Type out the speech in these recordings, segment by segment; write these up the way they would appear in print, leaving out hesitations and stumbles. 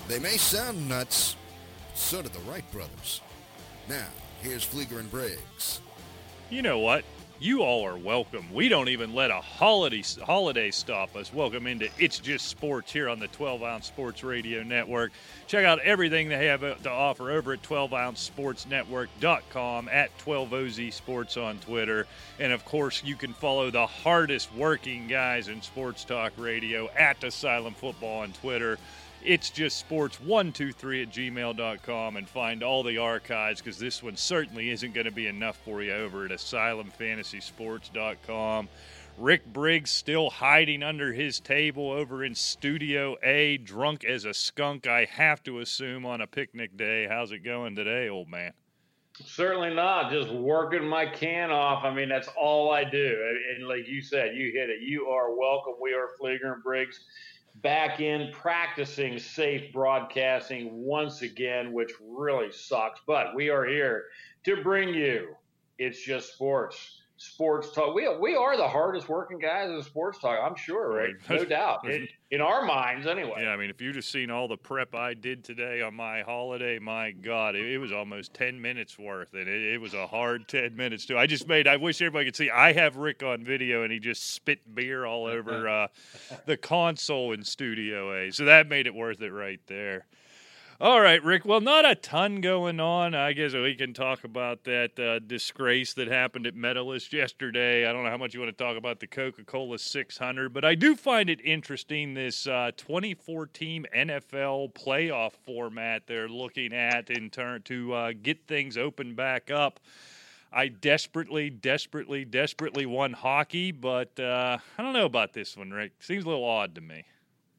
They may sound nuts, so do the Wright brothers. Now, here's Flieger and Briggs. You know what? You all are welcome. We don't even let a holiday stop us. Welcome into It's Just Sports here on the 12-Ounce Sports Radio Network. Check out everything they have to offer over at 12OunceSportsNetwork.com, at 12OZ Sports on Twitter. And, of course, you can follow the hardest working guys in sports talk radio at Asylum Football on Twitter. It's just sports123 at gmail.com, and find all the archives, because this one certainly isn't going to be enough for you over at asylumfantasysports.com. Rick Briggs still hiding under his table over in Studio A, drunk as a skunk, I have to assume, on a picnic day. How's it going today, old man? Certainly not. Just working my can off. I mean, that's all I do. And like you said, you hit it. You are welcome. We are Flieger and Briggs, back in practicing safe broadcasting once again, which really sucks. But we are here to bring you It's Just Sports talk. We are the hardest working guys in sports talk, I'm sure, right? No doubt. In our minds, anyway. Yeah, I mean, if you'd have seen all the prep I did today on my holiday, my God, it was almost 10 minutes worth, and it was a hard 10 minutes, too. I wish everybody could see, I have Rick on video, and he just spit beer all over the console in Studio A, so that made it worth it right there. All right, Rick. Well, not a ton going on. I guess we can talk about that disgrace that happened at Medalist yesterday. I don't know how much you want to talk about the Coca-Cola 600, but I do find it interesting, this 24-team NFL playoff format they're looking at in turn to get things opened back up. I desperately want hockey, but I don't know about this one, Rick. Seems a little odd to me.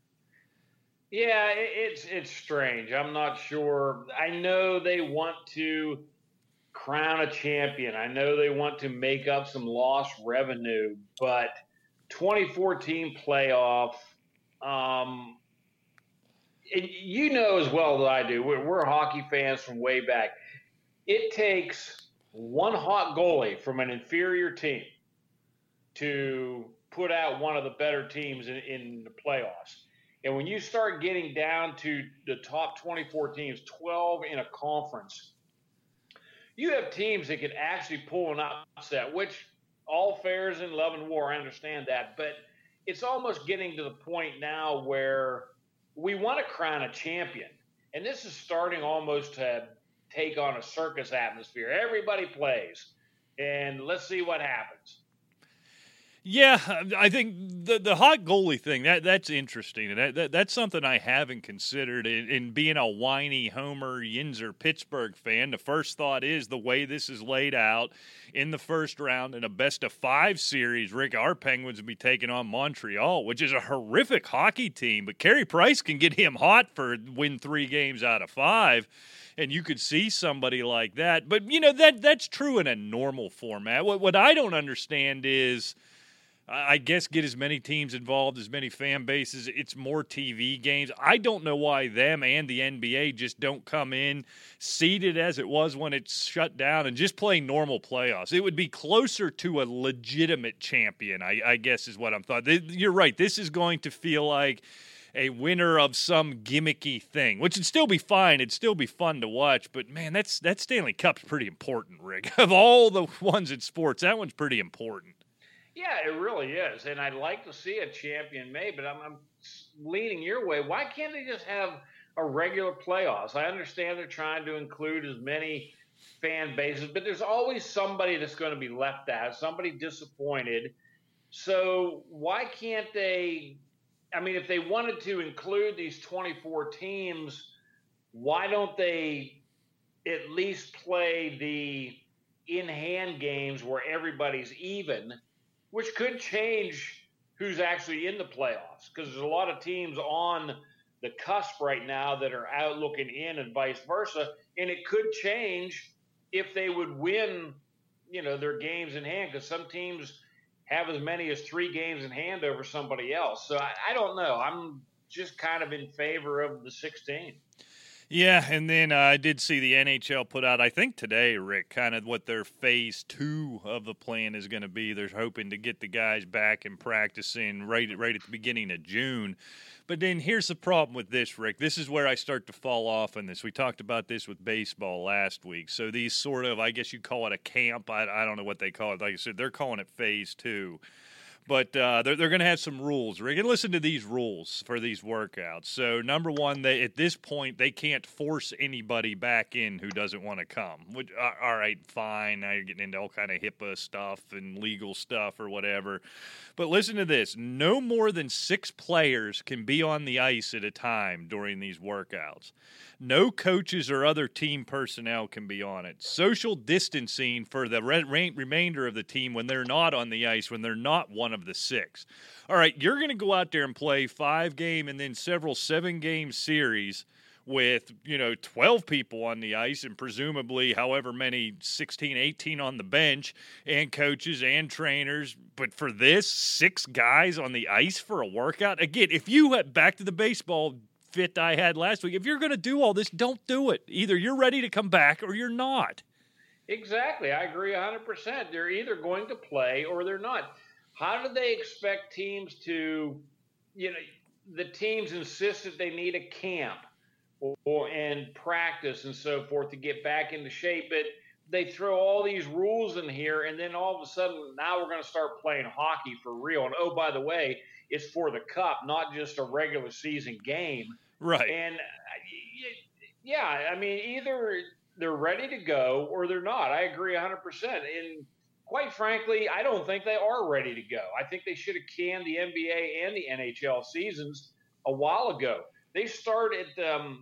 Yeah, it's strange. I'm not sure. I know they want to crown a champion. I know they want to make up some lost revenue, but 24-team playoff, you know as well as I do, we're hockey fans from way back. It takes one hot goalie from an inferior team to put out one of the better teams in the playoffs. And when you start getting down to the top 24 teams, 12 in a conference, you have teams that can actually pull an upset, which all fair is in love and war. I understand that. But it's almost getting to the point now where we want to crown a champion. And this is starting almost to take on a circus atmosphere. Everybody plays. And let's see what happens. Yeah, I think the hot goalie thing, that's interesting. And that's something I haven't considered. In being a whiny Homer Yinzer Pittsburgh fan, the first thought is the way this is laid out in the first round in a best-of-5 series, Rick, our Penguins would be taking on Montreal, which is a horrific hockey team. But Carey Price can get him hot for win 3 games out of 5. And you could see somebody like that. But, you know, that's true in a normal format. What I don't understand is, I guess, get as many teams involved, as many fan bases. It's more TV games. I don't know why them and the NBA just don't come in seeded as it was when it's shut down and just play normal playoffs. It would be closer to a legitimate champion, I guess is what I'm thought. You're right. This is going to feel like a winner of some gimmicky thing, which would still be fine. It'd still be fun to watch. But, man, that Stanley Cup's pretty important, Rick. Of all the ones in sports, that one's pretty important. Yeah, it really is. And I'd like to see a champion made, but I'm leaning your way. Why can't they just have a regular playoffs? I understand they're trying to include as many fan bases, but there's always somebody that's going to be left out, somebody disappointed. So why can't they – I mean, if they wanted to include these 24 teams, why don't they at least play the in-hand games where everybody's even – which could change who's actually in the playoffs, because there's a lot of teams on the cusp right now that are out looking in and vice versa, and it could change if they would win, you know, their games in hand, because some teams have as many as 3 games in hand over somebody else. So I don't know. I'm just kind of in favor of the 16. Yeah, and then I did see the NHL put out, I think today, Rick, kind of what their phase 2 of the plan is going to be. They're hoping to get the guys back and practicing right at the beginning of June. But then here's the problem with this, Rick. This is where I start to fall off on this. We talked about this with baseball last week. So these sort of, I guess you call it a camp. I don't know what they call it. Like I said, they're calling it phase 2. But they're going to have some rules. We're going to listen to these rules for these workouts. So, number one, at this point, they can't force anybody back in who doesn't want to come. Which, all right, fine. Now you're getting into all kind of HIPAA stuff and legal stuff or whatever. But listen to this. No more than 6 players can be on the ice at a time during these workouts. No coaches or other team personnel can be on it. Social distancing for the remainder of the team when they're not on the ice, when they're not one of the 6. All right, you're going to go out there and play 5-game and then several 7-game series with, 12 people on the ice and presumably however many, 16, 18 on the bench and coaches and trainers. But for this, 6 guys on the ice for a workout? Again, if you had back to the baseball fit I had last week, if you're going to do all this, don't do it. Either you're ready to come back or you're not. Exactly. I agree 100%. They're either going to play or they're not. How do they expect teams to, the teams insist that they need a camp and practice and so forth to get back into shape, but they throw all these rules in here, and then all of a sudden now we're going to start playing hockey for real. And oh, by the way, it's for the cup, not just a regular season game. Right. And yeah, I mean, either they're ready to go or they're not. I agree 100%. And quite frankly, I don't think they are ready to go. I think they should have canned the NBA and the NHL seasons a while ago. They start at,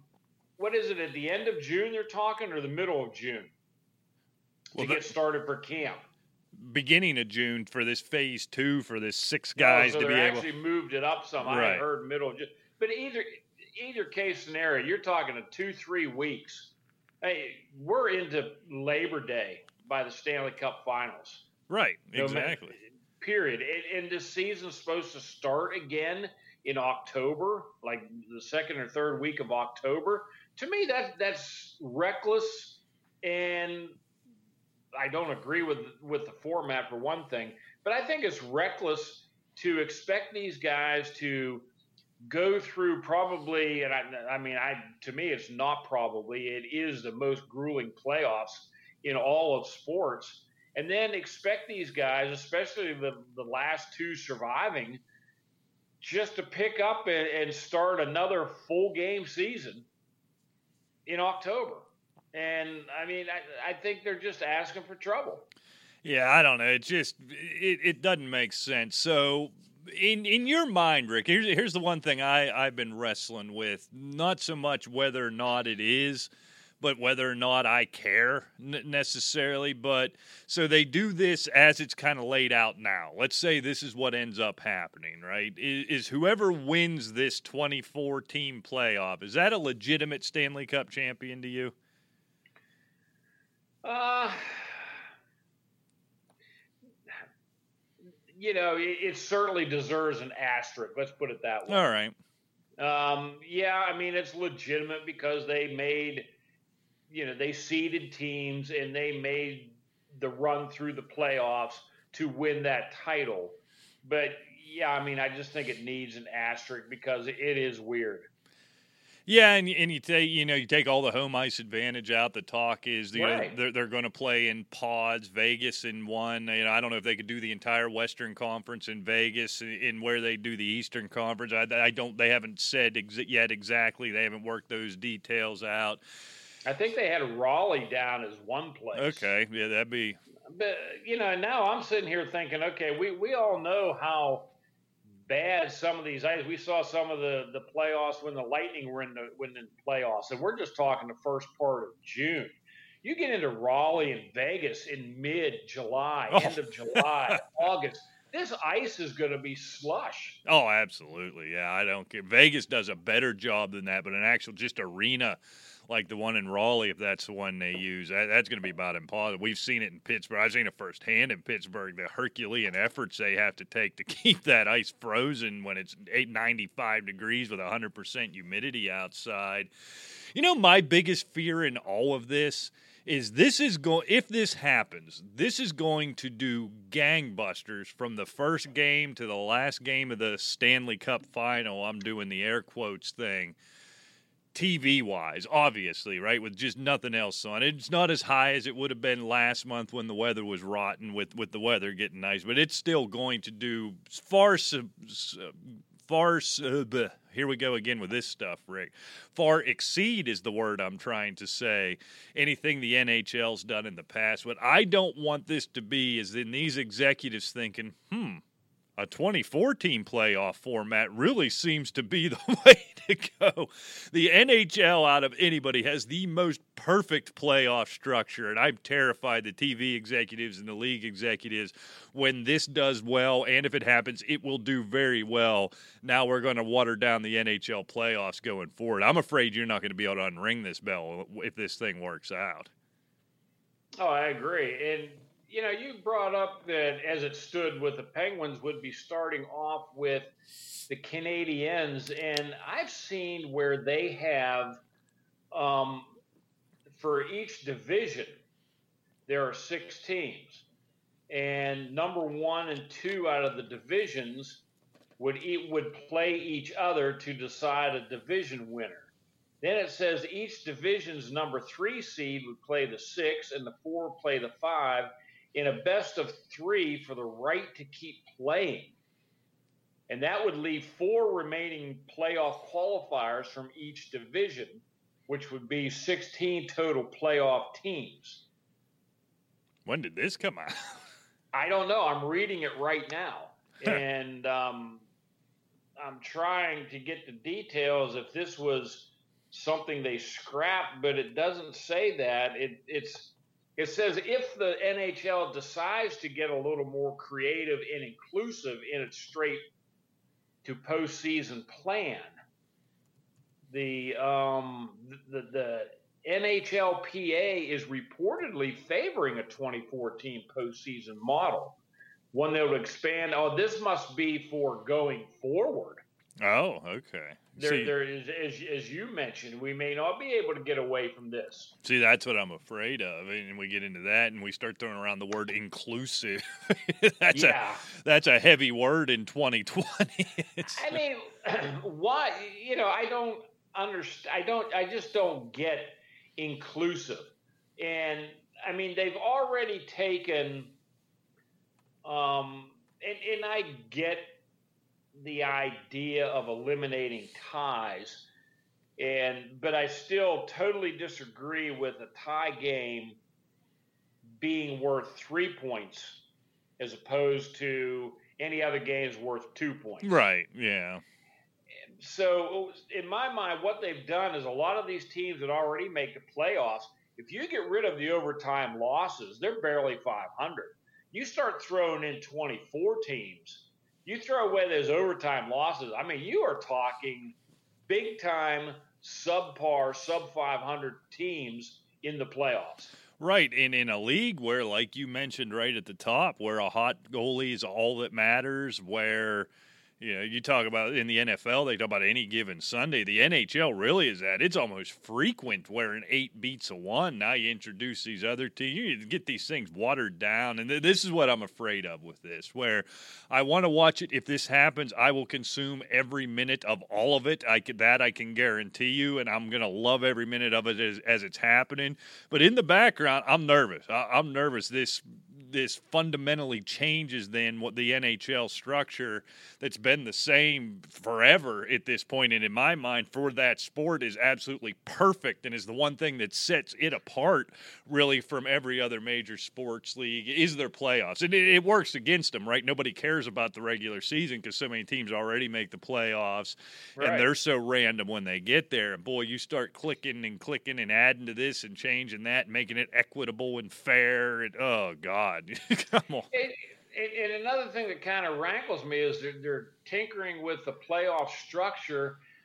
at the end of June they're talking, or the middle of June to get started for camp? Beginning of June for this phase 2 for this 6 guys so to be able. They actually moved it up some. Right. I heard middle of June. But either case scenario, you're talking 2-3 weeks. Hey, we're into Labor Day by the Stanley Cup Finals. Right, exactly. Period. And this season's supposed to start again in October, like the 2nd or 3rd week of October. To me, that's reckless, and I don't agree with the format for one thing, but I think it's reckless to expect these guys to go through probably, and to me, it's not probably, it is the most grueling playoffs in all of sports, and then expect these guys, especially the last 2 surviving, just to pick up and start another full game season in October. And I mean, I think they're just asking for trouble. Yeah, I don't know. It just it doesn't make sense. So in your mind, Rick, here's the one thing I've been wrestling with. Not so much whether or not it is, but whether or not I care necessarily. But so they do this as it's kind of laid out now. Let's say this is what ends up happening, right? Is whoever wins this 24-team playoff, is that a legitimate Stanley Cup champion to you? It certainly deserves an asterisk. Let's put it that way. All right. Yeah, I mean, it's legitimate because they made, they seeded teams and they made the run through the playoffs to win that title. But yeah, I mean, I just think it needs an asterisk because it is weird. Yeah, and you take all the home ice advantage out. The talk is they're going to play in pods. Vegas in one. I don't know if they could do the entire Western Conference in Vegas, in where they do the Eastern Conference. They haven't said yet exactly. They haven't worked those details out. I think they had Raleigh down as one place. Okay, yeah, that'd be. But now I'm sitting here thinking, okay, we all know how bad some of these ice. We saw some of the playoffs when the Lightning were in the playoffs, and we're just talking the first part of June. You get into Raleigh and Vegas in mid-July, end of July, August. This ice is going to be slush. Oh, absolutely. Yeah, I don't care. Vegas does a better job than that, but an actual just arena like the one in Raleigh, if that's the one they use, that's going to be about impossible. We've seen it in Pittsburgh. I've seen it firsthand in Pittsburgh, the Herculean efforts they have to take to keep that ice frozen when it's 95 degrees with 100% humidity outside. You know, my biggest fear in all of this is if this happens, this is going to do gangbusters from the first game to the last game of the Stanley Cup final. I'm doing the air quotes thing. TV-wise, obviously, right, with just nothing else on. It's not as high as it would have been last month when the weather was rotten with the weather getting nice, but it's still going to do here we go again with this stuff, Rick. Far exceed is the word I'm trying to say. Anything the NHL's done in the past. What I don't want this to be is in these executives thinking, a 24-team playoff format really seems to be the way to go. The NHL, out of anybody, has the most perfect playoff structure, and I'm terrified the TV executives and the league executives, when this does well, and if it happens, it will do very well. Now we're going to water down the NHL playoffs going forward. I'm afraid you're not going to be able to unring this bell if this thing works out. Oh, I agree. And you know, you brought up that as it stood with the Penguins would be starting off with the Canadiens, and I've seen where they have, for each division, there are 6 teams, and number 1 and 2 out of the divisions would play each other to decide a division winner. Then it says each division's number 3 seed would play the 6, and the 4 would play the 5. In a best of 3 for the right to keep playing. And that would leave 4 remaining playoff qualifiers from each division, which would be 16 total playoff teams. When did this come out? I don't know. I'm reading it right now. And I'm trying to get the details if this was something they scrapped, but it doesn't say that. It says if the NHL decides to get a little more creative and inclusive in its straight to postseason plan, the NHLPA is reportedly favoring a 24-team postseason model, one that would expand. Oh, this must be for going forward. Oh, okay. There is, as you mentioned, we may not be able to get away from this. See, that's what I'm afraid of, and we get into that, and we start throwing around the word inclusive. That's a heavy word in 2020. I mean, why? You know, I don't understand. I just don't get inclusive, and I mean, they've already taken, and I get the idea of eliminating ties, but I still totally disagree with a tie game being worth 3 points as opposed to any other games worth 2 points. Right, yeah. So in my mind, what they've done is a lot of these teams that already make the playoffs, if you get rid of the overtime losses, they're barely 500. You start throwing in 24 teams, you throw away those overtime losses, I mean, you are talking big-time, subpar, sub-500 teams in the playoffs. Right, and in a league where, like you mentioned right at the top, where a hot goalie is all that matters, where you talk about in the NFL, they talk about any given Sunday. The NHL really is that. It's almost frequent where an 8 beats a 1. Now you introduce these other teams. You need to get these things watered down. And this is what I'm afraid of with this, where I want to watch it. If this happens, I will consume every minute of all of it. I can guarantee you, and I'm going to love every minute of it as it's happening. But in the background, I'm nervous. I'm nervous this fundamentally changes then what the NHL structure that's been the same forever at this point, and in my mind for that sport is absolutely perfect and is the one thing that sets it apart really from every other major sports league is their playoffs. And it works against them, right? Nobody cares about the regular season because so many teams already make the playoffs, right, and they're so random when they get there. And boy, you start clicking and adding to this and changing that and making it equitable and fair, and oh God. Come on. And another thing that kind of rankles me is they're tinkering with the playoff structure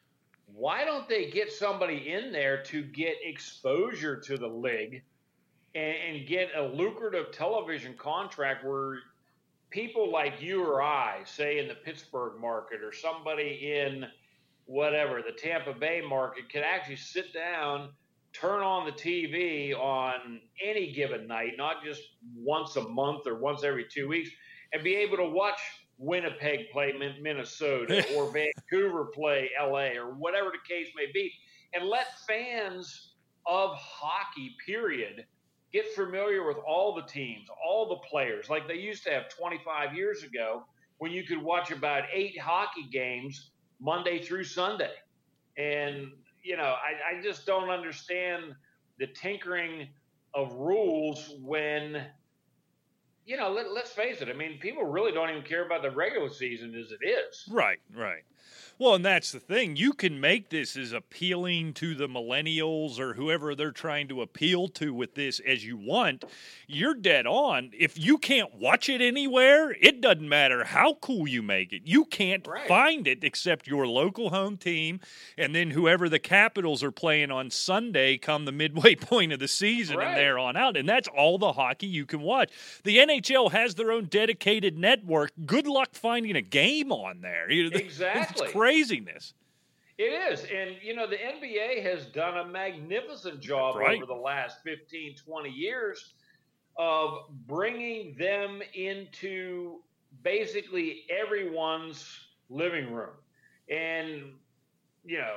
why don't they get somebody in there to get exposure to the league and get a lucrative television contract where people like you or I, say in the Pittsburgh market or somebody in whatever, the Tampa Bay market, could actually sit down, turn on the TV on any given night, not just once a month or once every 2 weeks, and be able to watch Winnipeg play Minnesota or Vancouver play LA or whatever the case may be, and let fans of hockey, period, get familiar with all the teams, all the players, like they used to have 25 years ago when you could watch about 8 hockey games Monday through Sunday. And, you know, I just don't understand the tinkering of rules when, you know, let's face it. I mean, people really don't even care about the regular season as it is. Right. Well, and that's the thing. You can make this as appealing to the millennials or whoever they're trying to appeal to with this as you want. You're dead on. If you can't watch it anywhere, it doesn't matter how cool you make it. You can't find it except your local home team and then whoever the Capitals are playing on Sunday come the midway point of the season and there on out. And that's all the hockey you can watch. The NHL has their own dedicated network. Good luck finding a game on there. Exactly. It's craziness. It is. And, you know, the NBA has done a magnificent job over the last 15, 20 years of bringing them into basically everyone's living room. And, you know,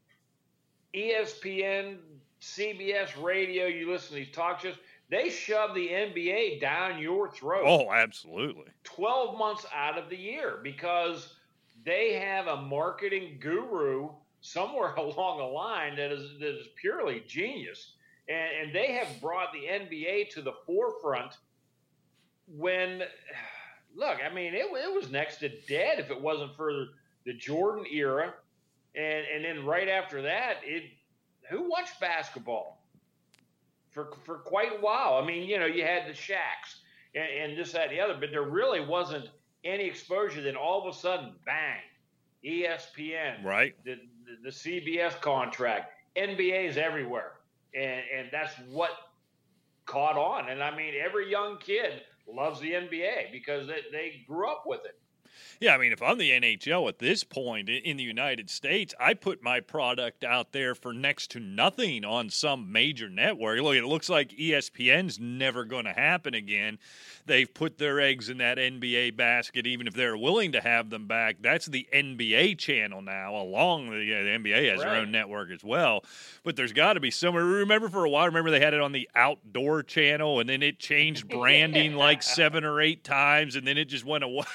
ESPN, CBS Radio, you listen to these talk shows, they shove the NBA down your throat. Oh, absolutely. 12 months out of the year because they have a marketing guru somewhere along the line that is purely genius. And they have brought the NBA to the forefront when, look, I mean, it was next to dead if it wasn't for the Jordan era. And then right after that, who watched basketball for quite a while? I mean, you know, you had the Shaqs and this, that, and the other, but there really wasn't any exposure. Then all of a sudden, bang, ESPN, right? The CBS contract, NBA's everywhere. And that's what caught on. And I mean, every young kid loves the NBA because they grew up with it. Yeah, I mean, if I'm the NHL at this point in the United States, I put my product out there for next to nothing on some major network. Look, it looks like ESPN's never going to happen again. They've put their eggs in that NBA basket, even if they're willing to have them back. That's the NBA channel now, along the NBA has their own network as well. But there's got to be somewhere. Remember for a while, they had it on the Outdoor channel, and then it changed branding like 7 or 8 times, and then it just went away.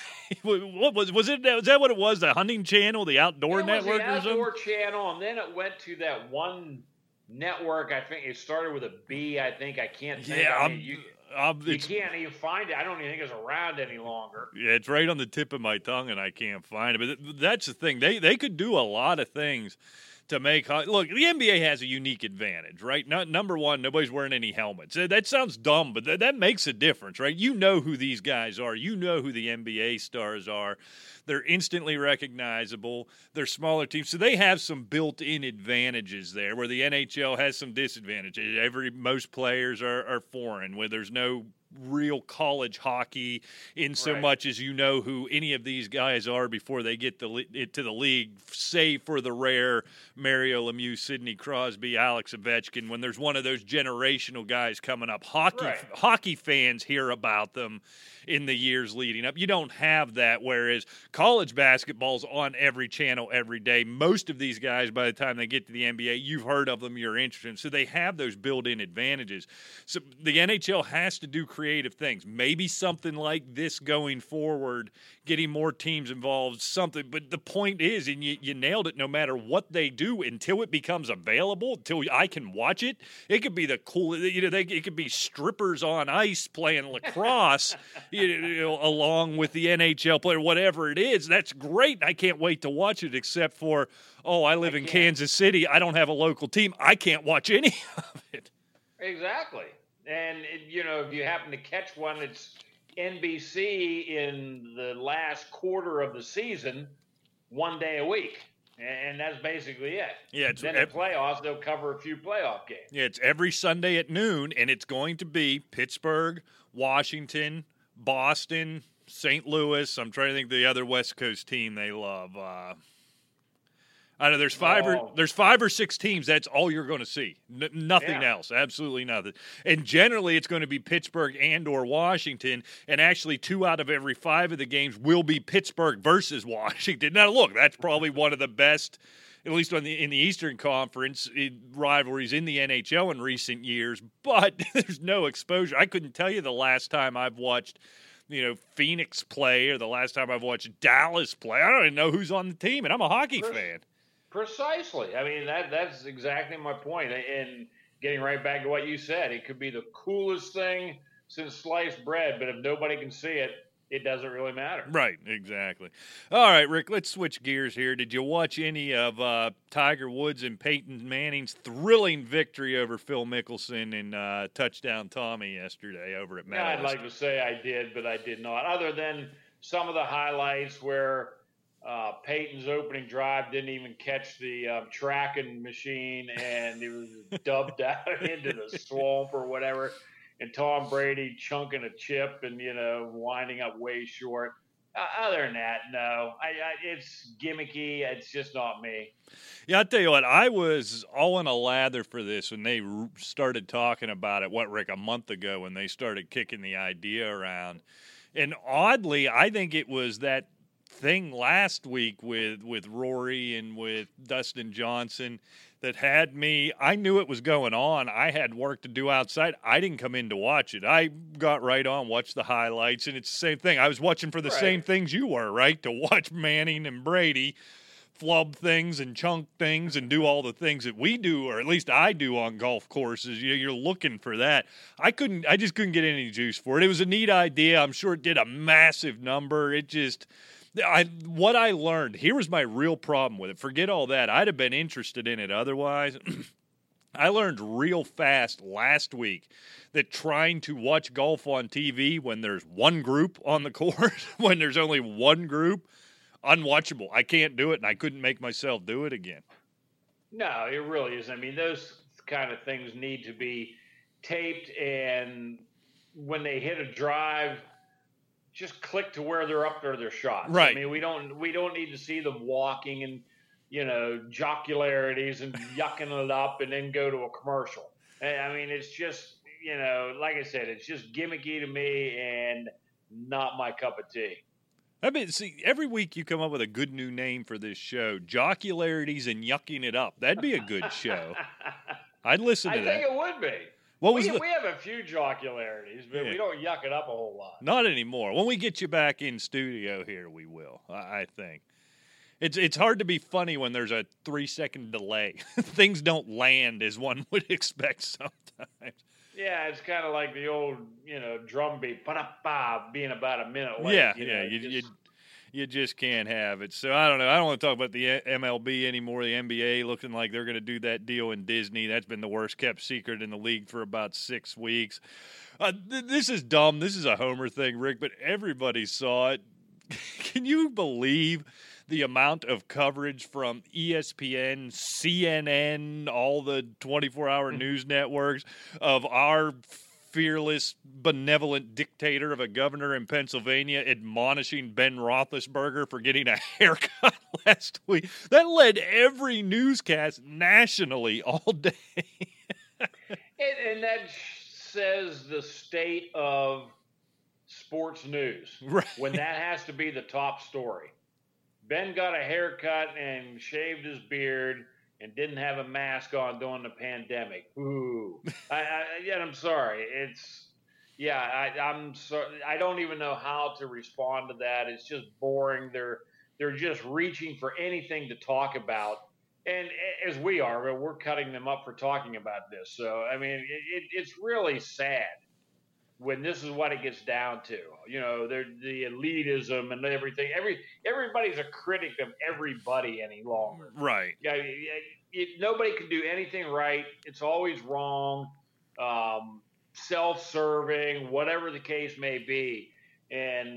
Was that what it was? The hunting channel, the Outdoor network, or something? Outdoor channel, and then it went to that one network. I think it started with a B. I think I can't think. Yeah, you can't even find it. I don't even think it's around any longer. Yeah, it's right on the tip of my tongue, and I can't find it. But that's the thing. They could do a lot of things to make – look, the NBA has a unique advantage, right? Number one, nobody's wearing any helmets. That sounds dumb, but that makes a difference, right? You know who these guys are. You know who the NBA stars are. They're instantly recognizable. They're smaller teams. So they have some built-in advantages there where the NHL has some disadvantages. Most players are foreign, where there's no real college hockey in so much as you know who any of these guys are before they get to the league, save for the rare Mario Lemieux, Sidney Crosby, Alex Ovechkin. When there's one of those generational guys coming up, hockey fans hear about them in the years leading up. You don't have that, whereas college basketball's on every channel every day. Most of these guys, by the time they get to the NBA, you've heard of them, you're interested in. So they have those built-in advantages. So the NHL has to do creative things. Maybe something like this going forward, getting more teams involved, something. But the point is, and you nailed it, no matter what they do, until it becomes available, until I can watch it, it could be the cool, it could be strippers on ice playing lacrosse, along with the NHL player, whatever it is. That's great. I can't wait to watch it, except for, I live in Kansas City. I don't have a local team. I can't watch any of it. Exactly. And, if you happen to catch one, it's NBC in the last quarter of the season, one day a week. And that's basically it. Yeah, then in playoffs, they'll cover a few playoff games. Yeah, it's every Sunday at noon, and it's going to be Pittsburgh, Washington, Boston, St. Louis. I'm trying to think of the other West Coast team they love. I know there's five or six teams. That's all you're going to see. Nothing else. Absolutely nothing. And generally, it's going to be Pittsburgh and or Washington. And actually, 2 out of every 5 of the games will be Pittsburgh versus Washington. Now, look, that's probably one of the best, at least in the Eastern Conference, rivalries in the NHL in recent years. But there's no exposure. I couldn't tell you the last time I've watched Phoenix play or the last time I've watched Dallas play. I don't even know who's on the team, and I'm a hockey fan. Precisely. I mean, that's exactly my point. And getting right back to what you said, it could be the coolest thing since sliced bread, but if nobody can see it, it doesn't really matter. Right, exactly. All right, Rick, let's switch gears here. Did you watch any of Tiger Woods and Peyton Manning's thrilling victory over Phil Mickelson in Touchdown Tommy yesterday over at Meadows? I'd like to say I did, but I did not. Other than some of the highlights where Peyton's opening drive didn't even catch the tracking machine, and it was dubbed out into the swamp or whatever. And Tom Brady chunking a chip and, winding up way short. Other than that, no. It's gimmicky. It's just not me. Yeah, I'll tell you what, I was all in a lather for this when they started talking about it, Rick, a month ago when they started kicking the idea around. And oddly, I think it was that thing last week with Rory and with Dustin Johnson that had me. I knew it was going on. I had work to do outside. I didn't come in to watch it. I got right on, watched the highlights, and it's the same thing. I was watching for the same things you were, right? To watch Manning and Brady flub things and chunk things and do all the things that we do, or at least I do on golf courses. You're looking for that. I just couldn't get any juice for it. It was a neat idea. I'm sure it did a massive number. What I learned, here was my real problem with it. Forget all that. I'd have been interested in it otherwise. I learned real fast last week that trying to watch golf on TV when there's one group on the course, when there's only one group, unwatchable. I can't do it, and I couldn't make myself do it again. No, it really is. I mean, those kind of things need to be taped, and when they hit a drive, just click to where they're up there, their shots. Right. I mean, we don't need to see them walking and, jocularities and yucking it up and then go to a commercial. I mean, it's just, like I said, it's just gimmicky to me and not my cup of tea. I mean, see, every week you come up with a good new name for this show, jocularities and yucking it up. That'd be a good show. I'd listen to that. I think it would be. We have a few jocularities, but we don't yuck it up a whole lot. Not anymore. When we get you back in studio here, we will, I think. It's hard to be funny when there's a 3-second delay. Things don't land as one would expect sometimes. Yeah, it's kind of like the old, drum beat, ba-da-ba, being about a minute late. You just can't have it. So I don't know. I don't want to talk about the MLB anymore. The NBA looking like they're going to do that deal in Disney. That's been the worst kept secret in the league for about 6 weeks. This is dumb. This is a homer thing, Rick, but everybody saw it. Can you believe the amount of coverage from ESPN, CNN, all the 24-hour news networks of our fearless, benevolent dictator of a governor in Pennsylvania admonishing Ben Roethlisberger for getting a haircut last week? That led every newscast nationally all day. And that says the state of sports news. Right. When that has to be the top story. Ben got a haircut and shaved his beard and didn't have a mask on during the pandemic. Ooh. I'm sorry. I'm sorry. I don't even know how to respond to that. It's just boring. They're just reaching for anything to talk about. And as we are, we're cutting them up for talking about this. So, I mean, it's really sad when this is what it gets down to. The elitism and everything. Everybody's a critic of everybody any longer. Right. Yeah. Nobody can do anything right. It's always wrong, self-serving, whatever the case may be. And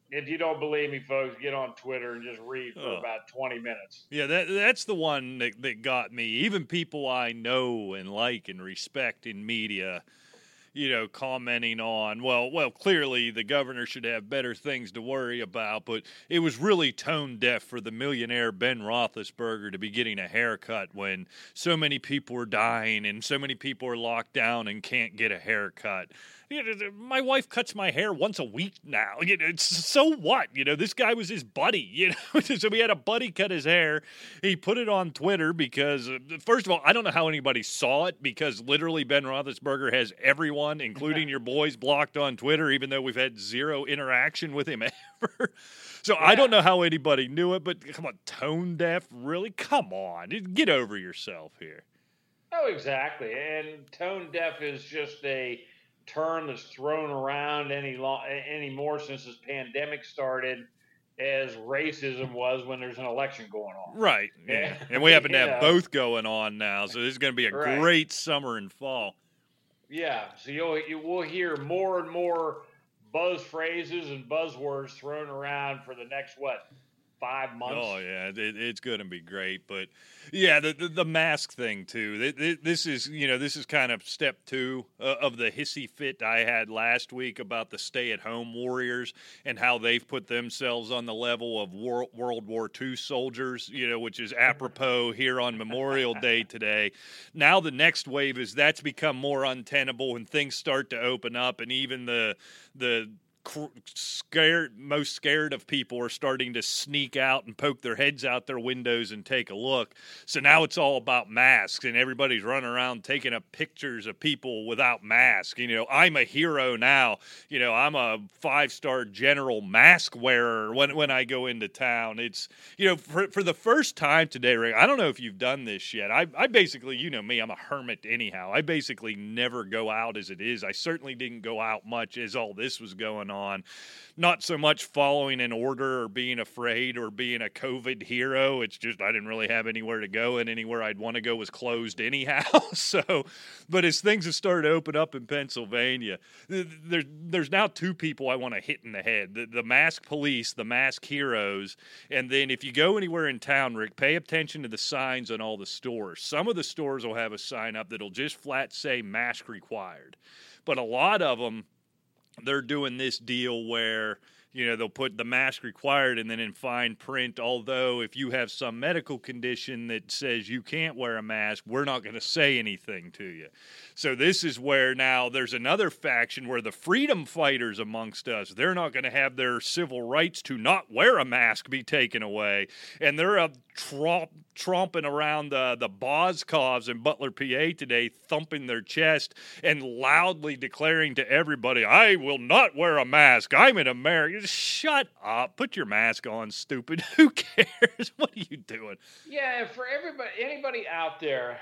If you don't believe me, folks, get on Twitter and just read for about 20 minutes. Yeah, that's the one that got me. Even people I know and like and respect in media, commenting on, well, clearly the governor should have better things to worry about, but it was really tone deaf for the millionaire Ben Roethlisberger to be getting a haircut when so many people are dying and so many people are locked down and can't get a haircut. My wife cuts my hair once a week now. So what? This guy was his buddy. So we had a buddy cut his hair. He put it on Twitter because, first of all, I don't know how anybody saw it because literally Ben Roethlisberger has everyone, including your boys, blocked on Twitter, even though we've had zero interaction with him ever. So yeah. I don't know how anybody knew it, but come on, tone deaf? Really? Come on. Get over yourself here. Oh, exactly. And tone deaf is just a term that's thrown around anymore since this pandemic started, as racism was when there's an election going on. Right. Yeah. And we happen to have both going on now, so this is going to be a great summer and fall. Yeah. So you will hear more and more buzz phrases and buzzwords thrown around for the next 5 months. Oh yeah, it's going to be great. But yeah, the mask thing too. This is kind of step 2 of the hissy fit I had last week about the stay-at-home warriors and how they've put themselves on the level of World War II soldiers. Which is apropos here on Memorial Day today. Now the next wave is that's become more untenable when things start to open up, and even the most scared of people are starting to sneak out and poke their heads out their windows and take a look. So now it's all about masks, and everybody's running around taking up pictures of people without masks. I'm a hero now. I'm a 5-star general mask wearer when I go into town. It's, for the first time today, Rick, I don't know if you've done this yet. I basically, me, I'm a hermit anyhow. I basically never go out as it is. I certainly didn't go out much as all this was going on. Not so much following an order or being afraid or being a COVID hero. It's just I didn't really have anywhere to go, and anywhere I'd want to go was closed anyhow. But as things have started to open up in Pennsylvania, there's now 2 people I want to hit in the head. The mask police, the mask heroes, and then if you go anywhere in town, Rick, pay attention to the signs on all the stores. Some of the stores will have a sign up that'll just flat say mask required. But a lot of them, they're doing this deal where, they'll put the mask required and then in fine print, although if you have some medical condition that says you can't wear a mask, we're not going to say anything to you. So this is where now there's another faction where the freedom fighters amongst us, they're not going to have their civil rights to not wear a mask be taken away. And they're tromping around the Boscovs in Butler, PA today, thumping their chest and loudly declaring to everybody, I will not wear a mask. I'm an American. Shut up. Put your mask on, stupid. Who cares? What are you doing? Yeah, and for anybody out there,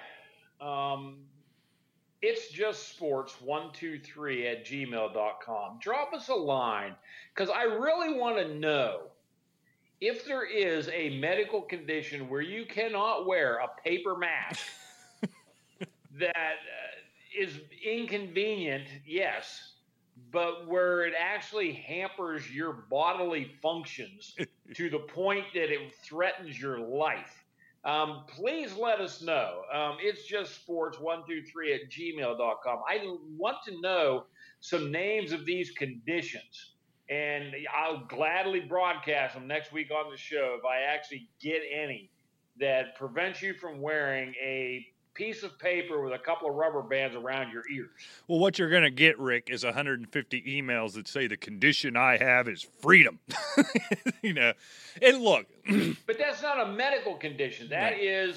it's just sports123@gmail.com. Drop us a line, because I really want to know if there is a medical condition where you cannot wear a paper mask that is inconvenient, yes, but where it actually hampers your bodily functions to the point that it threatens your life. Please let us know. It's just sports123@gmail.com. I want to know some names of these conditions, and I'll gladly broadcast them next week on the show if I actually get any that prevents you from wearing a piece of paper with a couple of rubber bands around your ears. Well, what you're going to get, Rick, is 150 emails that say the condition I have is freedom. And look. But that's not a medical condition. That is,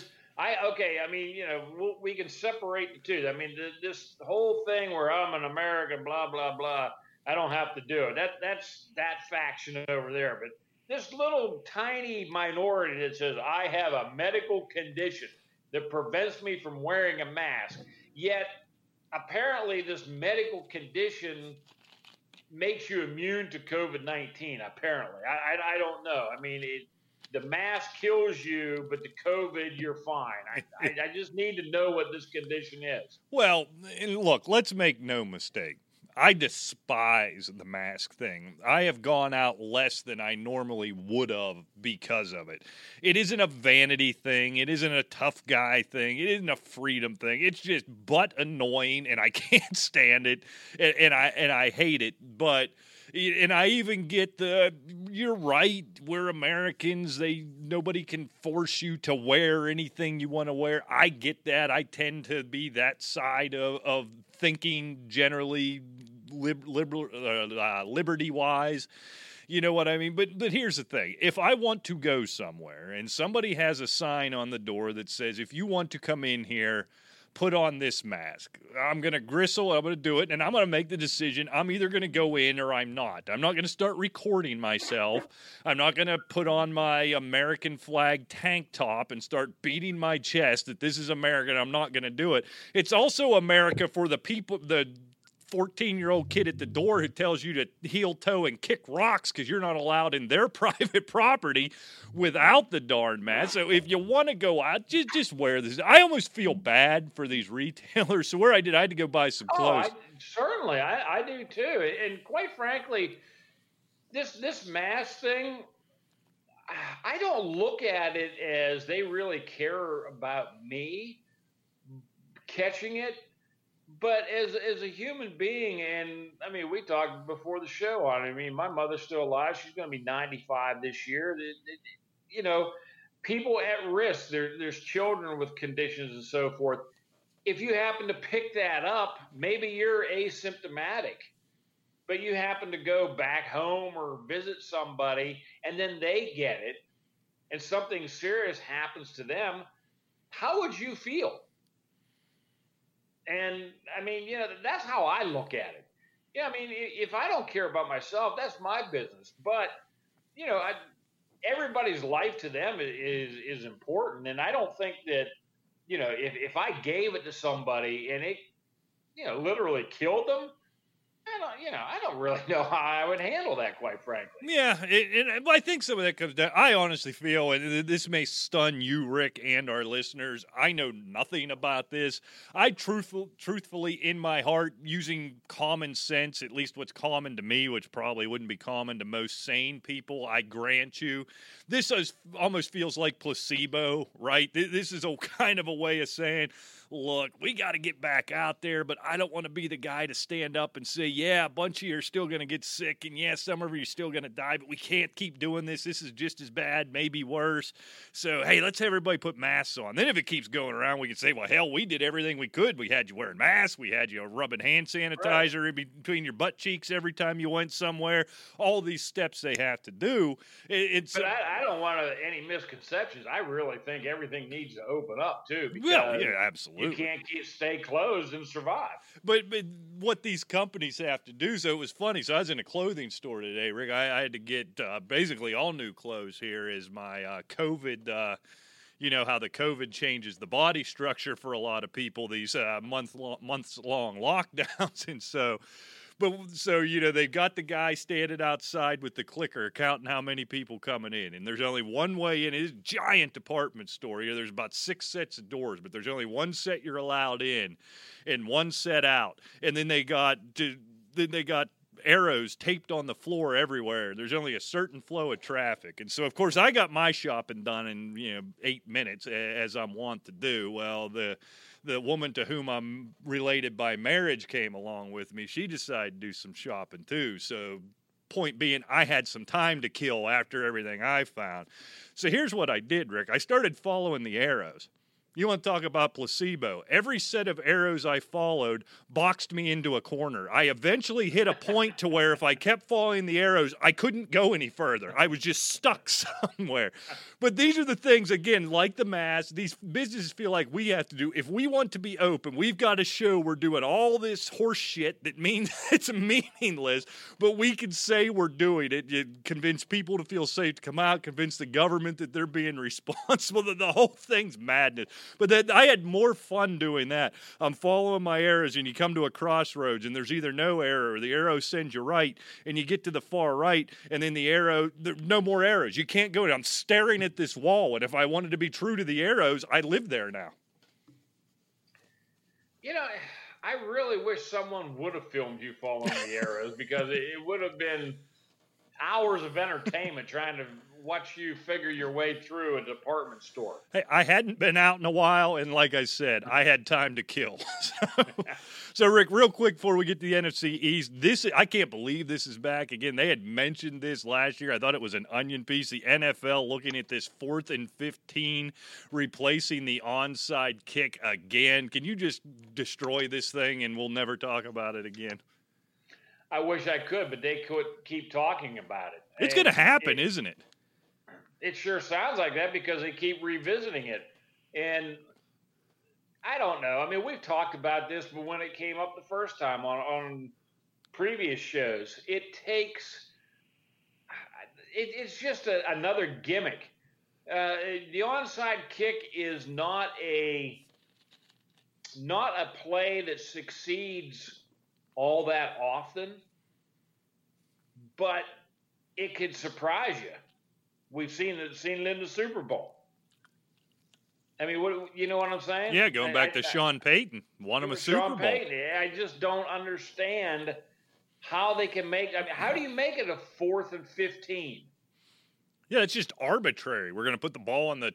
we can separate the two. I mean, this whole thing where I'm an American, blah, blah, blah, I don't have to do it. That's that faction over there. But this little tiny minority that says I have a medical condition that prevents me from wearing a mask, yet apparently this medical condition makes you immune to COVID-19, apparently. I don't know. I mean, the mask kills you, but the COVID, you're fine. I just need to know what this condition is. Well, look, let's make no mistake. I despise the mask thing. I have gone out less than I normally would have because of it. It isn't a vanity thing. It isn't a tough guy thing. It isn't a freedom thing. It's just butt annoying, and I can't stand it, and I hate it. But and I even get you're right, we're Americans. Nobody can force you to wear anything you want to wear. I get that. I tend to be that side of thinking generally liberty-wise. You know what I mean? But here's the thing. If I want to go somewhere and somebody has a sign on the door that says, if you want to come in here, put on this mask. I'm going to gristle, I'm going to do it, and I'm going to make the decision. I'm either going to go in or I'm not. I'm not going to start recording myself. I'm not going to put on my American flag tank top and start beating my chest that this is America, and I'm not going to do it. It's also America for the people, the 14-year-old kid at the door who tells you to heel toe and kick rocks because you're not allowed in their private property without the darn mask. So if you want to go out, just wear this. I almost feel bad for these retailers. So I had to go buy some clothes. Certainly, I do too. And quite frankly, this mask thing, I don't look at it as they really care about me catching it. But as a human being, and I mean, we talked before the show on it. I mean, my mother's still alive. She's going to be 95 this year. You know, people at risk. There's children with conditions and so forth. If you happen to pick that up, maybe you're asymptomatic, but you happen to go back home or visit somebody, and then they get it, and something serious happens to them. How would you feel? And I mean, you know, that's how I look at it. Yeah, I mean, if I don't care about myself, that's my business. But, you know, everybody's life to them is important. And I don't think that, you know, if I gave it to somebody and it, you know, literally killed them, I don't really know how I would handle that, quite frankly. Yeah, and I think some of that comes down. I honestly feel, and this may stun you, Rick, and our listeners, I know nothing about this. I truthfully, in my heart, using common sense, at least what's common to me, which probably wouldn't be common to most sane people, I grant you, this almost feels like placebo, right? This is a kind of a way of saying, look, we got to get back out there, but I don't want to be the guy to stand up and say, yeah, a bunch of you are still going to get sick, and yeah, some of you are still going to die, but we can't keep doing this. This is just as bad, maybe worse. So, hey, let's have everybody put masks on. Then if it keeps going around, we can say, well, hell, we did everything we could. We had you wearing masks. We had you rubbing hand sanitizer in between your butt cheeks every time you went somewhere. All these steps they have to do. But I don't want any misconceptions. I really think everything needs to open up, too. Because yeah, absolutely. You can't stay closed and survive. But what these companies have to do, so it was funny. So I was in a clothing store today, Rick. I had to get basically all new clothes here as my COVID, you know how the COVID changes the body structure for a lot of people, these months-long lockdowns. And so you know, they've got the guy standing outside with the clicker counting how many people coming in. And there's only one way in. It's a giant department store. You know, there's about 6 sets of doors, but there's only one set you're allowed in and one set out. And then they got arrows taped on the floor everywhere. There's only a certain flow of traffic. And so, of course, I got my shopping done in 8 minutes, as I'm wont to do. Well, the woman to whom I'm related by marriage came along with me. She decided to do some shopping too. So point being, I had some time to kill after everything I found. So here's what I did, Rick. I started following the arrows. You want to talk about placebo? Every set of arrows I followed boxed me into a corner. I eventually hit a point to where if I kept following the arrows, I couldn't go any further. I was just stuck somewhere. But these are the things, again, like the mask, these businesses feel like we have to do. If we want to be open, we've got to show we're doing all this horse shit that means it's meaningless, but we can say we're doing it. You convince people to feel safe to come out, convince the government that they're being responsible. The whole thing's madness. But I had more fun doing that. I'm following my arrows, and you come to a crossroads, and there's either no arrow or the arrow sends you right, and you get to the far right, and then the arrow, no more arrows. You can't go. I'm staring at this wall, and if I wanted to be true to the arrows, I live there now. You know, I really wish someone would have filmed you following the arrows because it would have been hours of entertainment trying to watch you figure your way through a department store. Hey, I hadn't been out in a while, and like I said, I had time to kill. So, Rick, real quick before we get to the NFC East, I can't believe this is back again. They had mentioned this last year. I thought it was an onion piece. The NFL looking at this 4th and 15, replacing the onside kick again. Can you just destroy this thing, and we'll never talk about it again? I wish I could, but they could keep talking about it. It's going to happen, isn't it? It sure sounds like that because they keep revisiting it. And I don't know. I mean, we've talked about this, but when it came up the first time on previous shows, it's just another gimmick. The onside kick is not a play that succeeds all that often, but it could surprise you. We've seen it in the Super Bowl. I mean, you know what I'm saying? Yeah, going back to Sean Payton, won him a Super Bowl. I just don't understand how they can make. I mean, how do you make it a 4th and 15? Yeah, it's just arbitrary. We're going to put the ball on the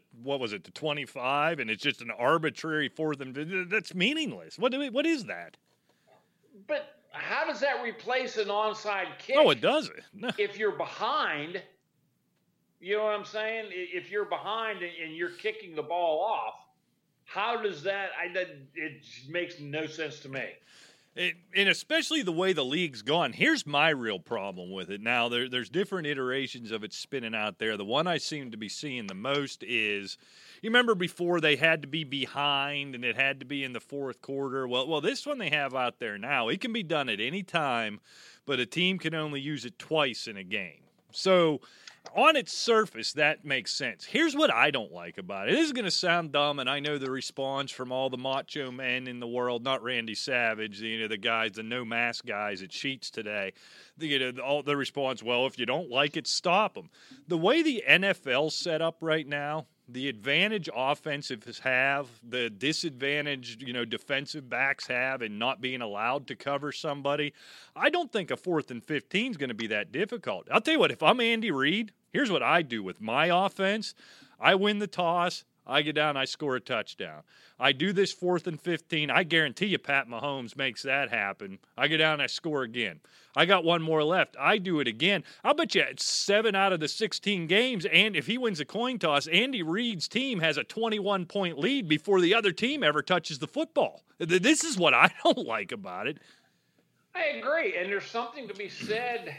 25, and it's just an arbitrary 4th and 15. That's meaningless. What is that? But how does that replace an onside kick? No, it doesn't. No. If you're behind, you know what I'm saying? If you're behind and you're kicking the ball off, how does that? It makes no sense to me. And especially the way the league's gone. Here's my real problem with it. Now, there's different iterations of it spinning out there. The one I seem to be seeing the most is, you remember before they had to be behind and it had to be in the 4th quarter? Well, this one they have out there now, it can be done at any time, but a team can only use it twice in a game. So on its surface, that makes sense. Here's what I don't like about it. This is going to sound dumb, and I know the response from all the macho men in the world, not Randy Savage, the guys, the no-mask guys at Sheets today. All the response, well, if you don't like it, stop them. The way the NFL's set up right now, the advantage offensives have, the disadvantage, defensive backs have in not being allowed to cover somebody, I don't think a 4th and 15 is going to be that difficult. I'll tell you what, if I'm Andy Reid, here's what I do with my offense. I win the toss. I get down, I score a touchdown. I do this 4th and 15. I guarantee you Pat Mahomes makes that happen. I get down, I score again. I got one more left. I do it again. I'll bet you 7 out of the 16 games, and if he wins a coin toss, Andy Reid's team has a 21-point lead before the other team ever touches the football. This is what I don't like about it. I agree, and there's something to be said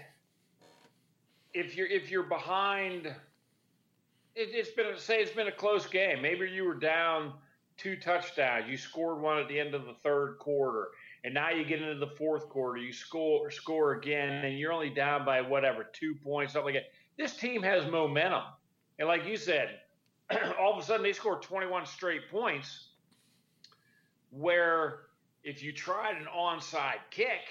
if you're behind. It's been a close game. Maybe you were down 2 touchdowns. You scored one at the end of the 3rd quarter, and now you get into the 4th quarter. You score again, and you're only down by 2 points, something like that. This team has momentum, and like you said, all of a sudden they score 21 straight points. Where if you tried an onside kick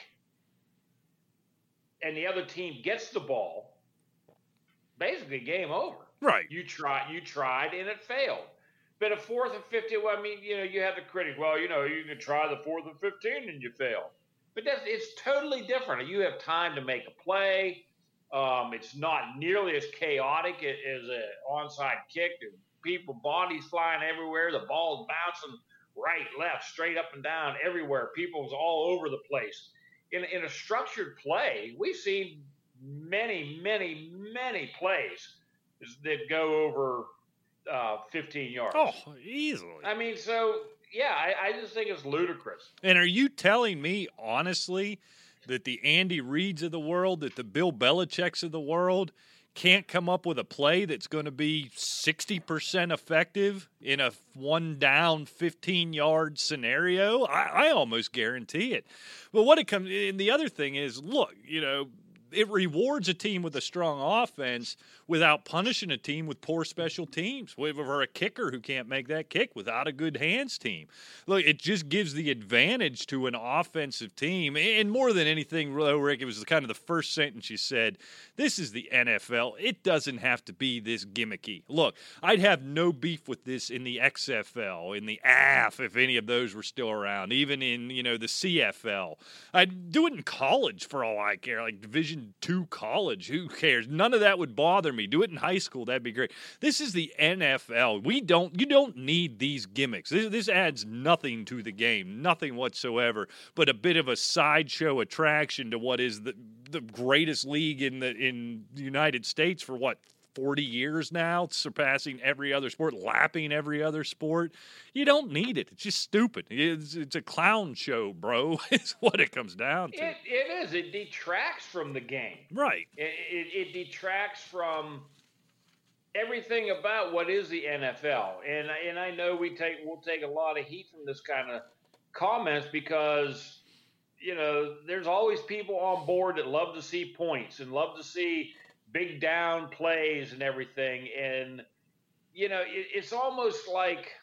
and the other team gets the ball, basically game over. Right. You tried, and it failed. But a 4th and 15, you have the critic. Well, you can try the 4th and 15 and you fail. But it's totally different. You have time to make a play. It's not nearly as chaotic as an onside kick. People, bodies flying everywhere. The ball's bouncing right, left, straight up and down, everywhere. People's all over the place. In a structured play, we've seen many, many, many plays that go over 15 yards. Oh, easily. I mean, so, yeah, I just think it's ludicrous. And are you telling me, honestly, that the Andy Reids of the world, that the Bill Belichicks of the world can't come up with a play that's going to be 60% effective in a 1-down, 15-yard scenario? I almost guarantee it. But what it comes – and the other thing is, look, it rewards a team with a strong offense without punishing a team with poor special teams, or a kicker who can't make that kick without a good hands team. Look, it just gives the advantage to an offensive team. And more than anything, though, Rick, it was kind of the first sentence you said, this is the NFL. It doesn't have to be this gimmicky. Look, I'd have no beef with this in the XFL, in the AF, if any of those were still around, even in, the CFL. I'd do it in college for all I care, like Division II college. Who cares? None of that would bother me. Do it in high school. That'd be great. This is the NFL. You don't need these gimmicks. This adds nothing to the game, nothing whatsoever, but a bit of a sideshow attraction to what is the greatest league in the United States for 40 years now, surpassing every other sport, lapping every other sport. You don't need it. It's just stupid. It's a clown show, bro. It's what it comes down to. It is. It detracts from the game. Right. It detracts from everything about what is the NFL. And I know we'll take a lot of heat from this kind of comments because, there's always people on board that love to see points and love to see big down plays and everything. And, it's almost like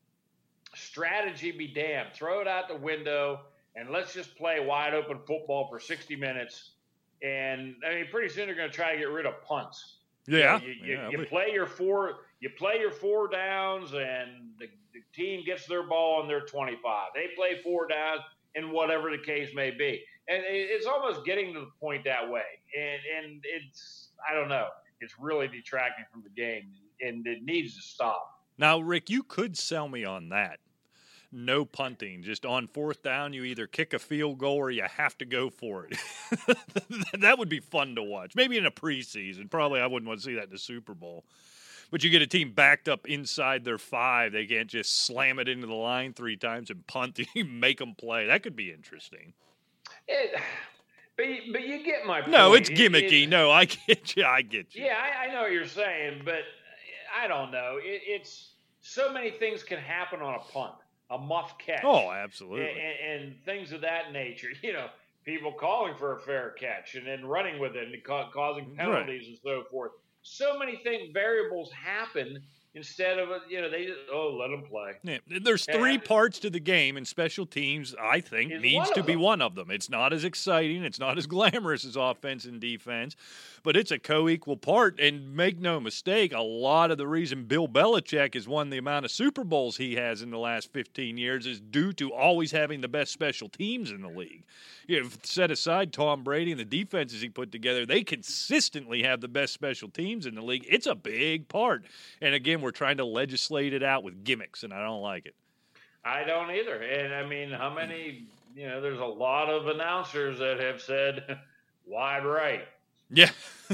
strategy be damned. Throw it out the window and let's just play wide open football for 60 minutes. And, pretty soon they're going to try to get rid of punts. Yeah. You play your four downs and the team gets their ball on their 25. They play 4 downs and whatever the case may be. And it's almost getting to the point that way. And it's, I don't know, it's really detracting from the game, and it needs to stop. Now, Rick, you could sell me on that. No punting. Just on 4th down, you either kick a field goal or you have to go for it. That would be fun to watch. Maybe in a preseason. Probably I wouldn't want to see that in the Super Bowl. But you get a team backed up inside their 5. They can't just slam it into the line 3 times and punt and make them play. That could be interesting. But you get my point. No, it's gimmicky. No, I get you. Yeah, I know what you're saying, but I don't know. It's so many things can happen on a punt, a muff catch. Oh, absolutely. And things of that nature. People calling for a fair catch and then running with it and causing penalties and so forth. So many variables happen instead of, they just, let them play. Yeah. There's 3 parts to the game, and special teams, I think, needs to be one of them. It's not as exciting. It's not as glamorous as offense and defense, but it's a co-equal part. And make no mistake, a lot of the reason Bill Belichick has won the amount of Super Bowls he has in the last 15 years is due to always having the best special teams in the league. Set aside Tom Brady and the defenses he put together, they consistently have the best special teams in the league. It's a big part. And again, we're trying to legislate it out with gimmicks, and I don't like it. I don't either. And how many, there's a lot of announcers that have said wide right. Yeah.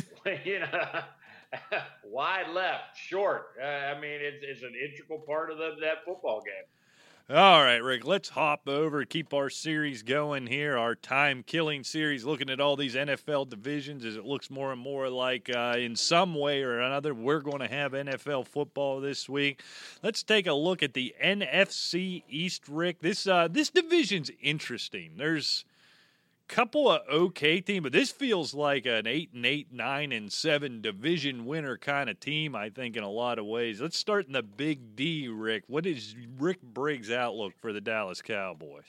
Wide left, short. It's an integral part of that football game. All right, Rick, let's hop over, keep our series going here, our time-killing series, looking at all these NFL divisions as it looks more and more like in some way or another we're going to have NFL football this week. Let's take a look at the NFC East, Rick. This division's interesting. There's couple of okay teams, but this feels like an 8-8, 9-7 division winner kind of team, I think, in a lot of ways. Let's start in the Big D, Rick. What is Rick Briggs' outlook for the Dallas Cowboys?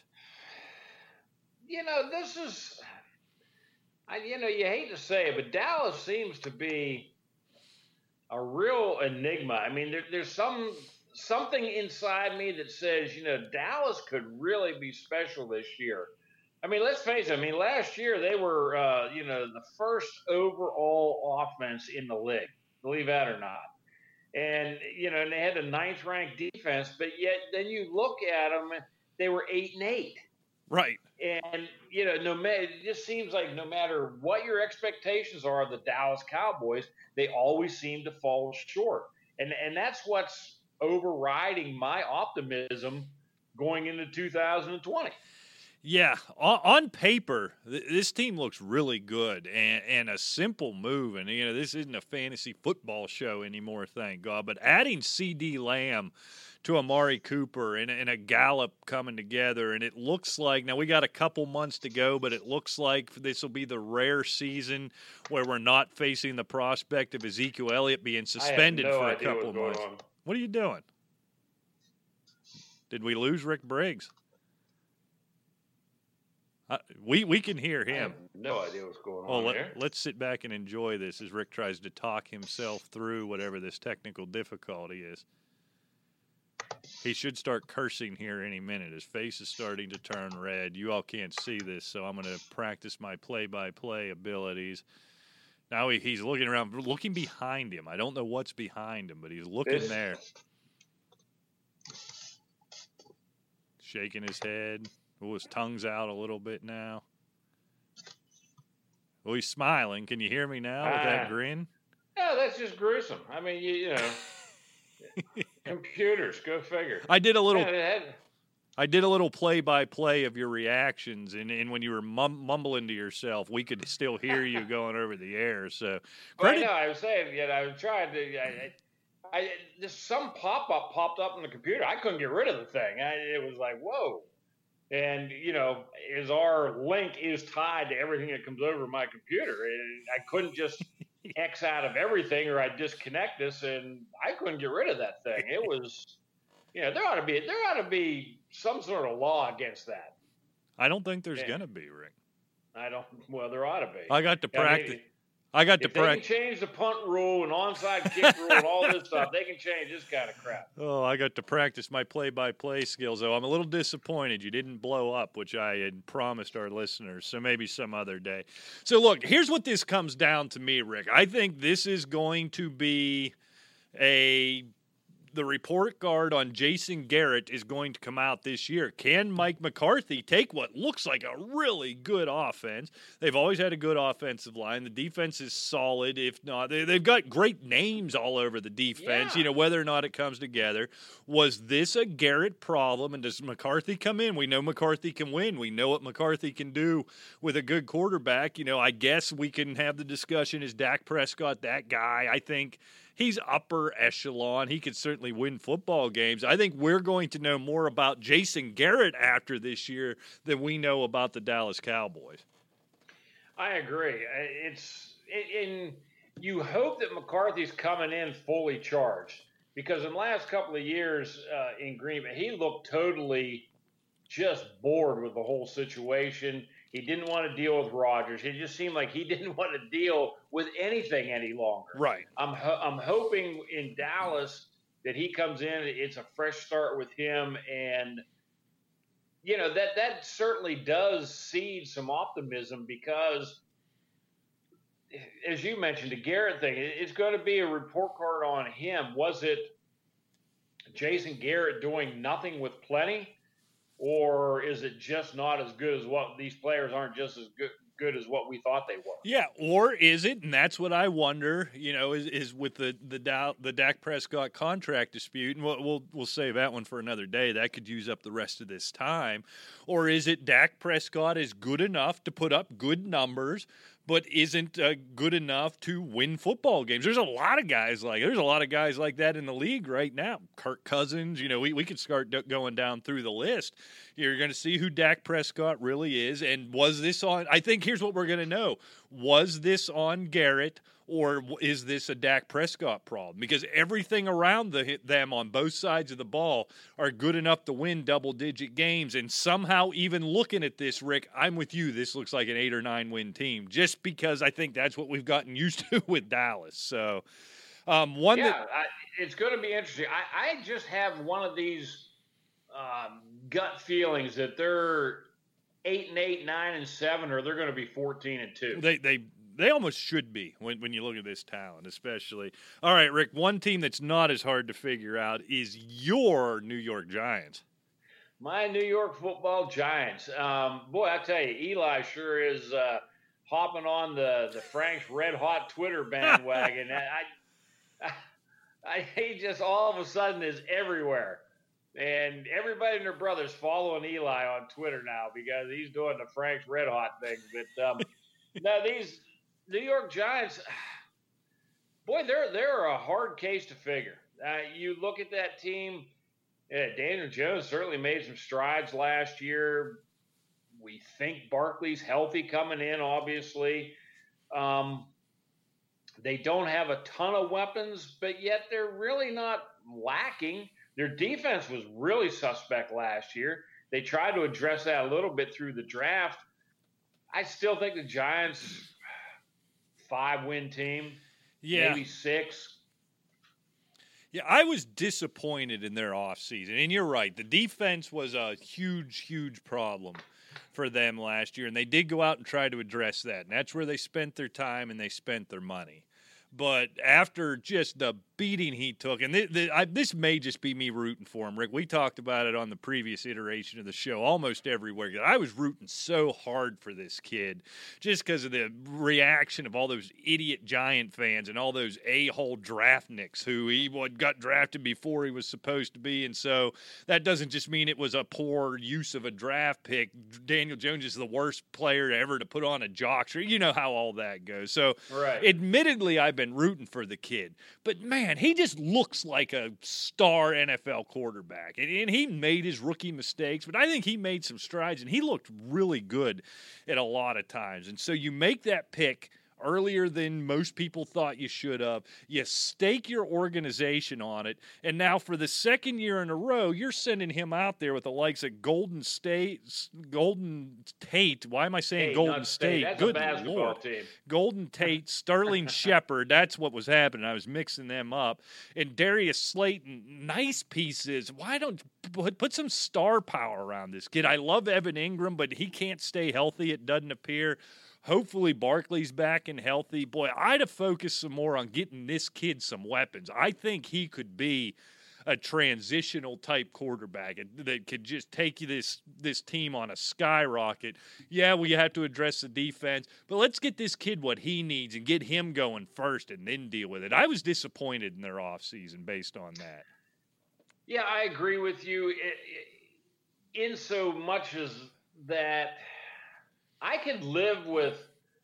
This is, you hate to say it, but Dallas seems to be a real enigma. There's something inside me that says, Dallas could really be special this year. Let's face it. Last year they were, the first overall offense in the league, believe that or not. And, and they had the 9th ranked defense, but yet then you look at them, they were 8-8. Right. And, it just seems like no matter what your expectations are of the Dallas Cowboys, they always seem to fall short. And that's what's overriding my optimism going into 2020. Yeah, on paper, this team looks really good and a simple move. And, this isn't a fantasy football show anymore, thank God. But adding C.D. Lamb to Amari Cooper and a Gallup coming together, and it looks like, now we got a couple months to go, but it looks like this will be the rare season where we're not facing the prospect of Ezekiel Elliott being suspended for a couple of months. What are you doing? Did we lose Rick Briggs? We can hear him. I have no idea what's going on here. Let's sit back and enjoy this as Rick tries to talk himself through whatever this technical difficulty is. He should start cursing here any minute. His face is starting to turn red. You all can't see this, so I'm going to practice my play-by-play abilities. Now he's looking around, looking behind him. I don't know what's behind him, but he's looking there. Shaking his head. Oh, his tongue's out a little bit now. Oh, he's smiling. Can you hear me now with that grin? Yeah, that's just gruesome. I mean, you know, computers, go figure. I did a little play-by-play of your reactions, and when you were mumbling to yourself, we could still hear you going over the air. So, credit. Well, I was saying, I was trying to. Just some pop-up popped up on the computer. I couldn't get rid of the thing. It was like, whoa. And, as our link is tied to everything that comes over my computer, I couldn't just X out of everything or I'd disconnect this, and I couldn't get rid of that thing. It was, there ought to be some sort of law against that. I don't think there's going to be, Rick. Well, there ought to be. I got to practice. They can change the punt rule and onside kick rule and all this stuff, they can change this kind of crap. Oh, I got to practice my play-by-play skills, though. I'm a little disappointed you didn't blow up, which I had promised our listeners, so maybe some other day. So, look, here's what this comes down to me, Rick. I think this is going to be the report card on Jason Garrett is going to come out this year. Can Mike McCarthy take what looks like a really good offense? They've always had a good offensive line. The defense is solid. If not, they've got great names all over the defense, whether or not it comes together. Was this a Garrett problem? And does McCarthy come in? We know McCarthy can win. We know what McCarthy can do with a good quarterback. I guess we can have the discussion, is Dak Prescott that guy? I think he's upper echelon. He could certainly win football games. I think we're going to know more about Jason Garrett after this year than we know about the Dallas Cowboys. I agree. You hope that McCarthy's coming in fully charged, because in the last couple of years in Green Bay, he looked totally just bored with the whole situation. He didn't want to deal with Rodgers. It just seemed like he didn't want to deal with anything any longer. Right. I'm hoping in Dallas that he comes in, it's a fresh start with him, and that certainly does seed some optimism, because as you mentioned, the Garrett thing, it's going to be a report card on him. Was it Jason Garrett doing nothing with plenty? Or is it just not as good as what these players aren't just as good as what we thought they were? Yeah, or is it? And that's what I wonder. Is with the Dak Prescott contract dispute, and we'll save that one for another day. That could use up the rest of this time. Or is it Dak Prescott is good enough to put up good numbers, but isn't good enough to win football games? There's a lot of guys like that in the league right now. Kirk Cousins, we could start going down through the list. You're going to see who Dak Prescott really is. And was this on – I think here's what we're going to know. Was this on Garrett, or is this a Dak Prescott problem? Because everything around them on both sides of the ball are good enough to win double-digit games. And somehow, even looking at this, Rick, I'm with you. This looks like an 8 or 9 win team, just because I think that's what we've gotten used to with Dallas. So, it's going to be interesting. I just have one of these gut feelings that they're 8-8, 9-7, or they're going to be 14-2. They almost should be when you look at this talent, especially. All right, Rick, one team that's not as hard to figure out is your New York Giants. My New York football Giants. Boy, I tell you, Eli sure is hopping on the Frank's Red Hot Twitter bandwagon. He just all of a sudden is everywhere. And everybody and their brother's following Eli on Twitter now because he's doing the Frank's Red Hot thing. But now these New York Giants, boy, they're a hard case to figure. You look at that team. Daniel Jones certainly made some strides last year. We think Barkley's healthy coming in, obviously. They don't have a ton of weapons, but yet they're really not lacking. Their defense was really suspect last year. They tried to address that a little bit through the draft. I still think the Giants, 5-win team, maybe 6. Yeah, I was disappointed in their offseason. And you're right. The defense was a huge, huge problem for them last year. And they did go out and try to address that. And that's where they spent their time and they spent their money. But after just the beating he took, and this may just be me rooting for him, Rick. We talked about it on the previous iteration of the show almost everywhere. I was rooting so hard for this kid just because of the reaction of all those idiot Giant fans and all those a-hole draftnicks who he got drafted before he was supposed to be. And so that doesn't just mean it was a poor use of a draft pick. Daniel Jones is the worst player ever to put on a jock shirt. You know how all that goes. So admittedly, I've been rooting for the kid. But, man, he just looks like a star NFL quarterback. And he made his rookie mistakes, but I think he made some strides, and he looked really good at a lot of times. And so you make that pick earlier than most people thought you should have. You stake your organization on it, and now for the second year in a row, you're sending him out there with the likes of Golden Tate. Why am I saying Golden State? That's Good a basketball Lord. team. Golden Tate, Sterling Shepard. That's what was happening. I was mixing them up. And Darius Slayton, nice pieces. Why don't put some star power around this kid? I love Evan Ingram, but he can't stay healthy, it doesn't appear. Hopefully Barkley's back and healthy. Boy, I'd have focused some more on getting this kid some weapons. I think he could be a transitional type quarterback that could just take this team on a skyrocket. Yeah, we have to address the defense, but let's get this kid what he needs and get him going first and then deal with it. I was disappointed in their offseason based on that. Yeah, I agree with you in so much as that I could live with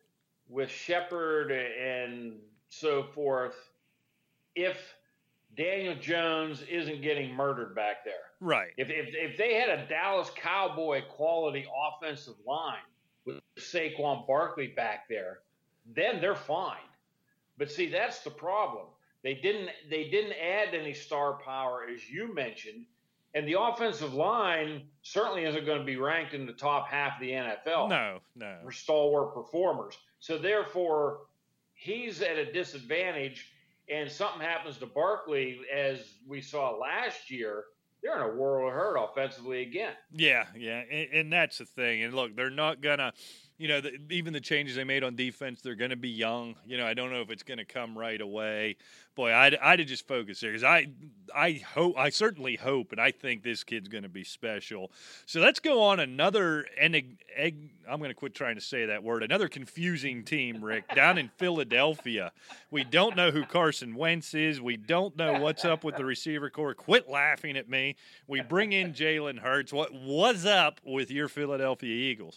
Shepard and so forth if Daniel Jones isn't getting murdered back there. Right. If they had a Dallas Cowboy quality offensive line with Saquon Barkley back there, then they're fine. But see, that's the problem. They didn't add any star power, as you mentioned. And the offensive line certainly isn't going to be ranked in the top half of the NFL. No. For stalwart performers. So therefore, he's at a disadvantage, and something happens to Barkley, as we saw last year, they're in a world of hurt offensively again. Yeah, and that's the thing. And look, they're not going to, even the changes they made on defense, they're going to be young. I don't know if it's going to come right away. Boy, I'd have just focused there because I certainly hope, and I think this kid's going to be special. So let's go on another I'm going to quit trying to say that word. Another confusing team, Rick, down in Philadelphia. We don't know who Carson Wentz is. We don't know what's up with the receiver core. Quit laughing at me. We bring in Jalen Hurts. What's up with your Philadelphia Eagles?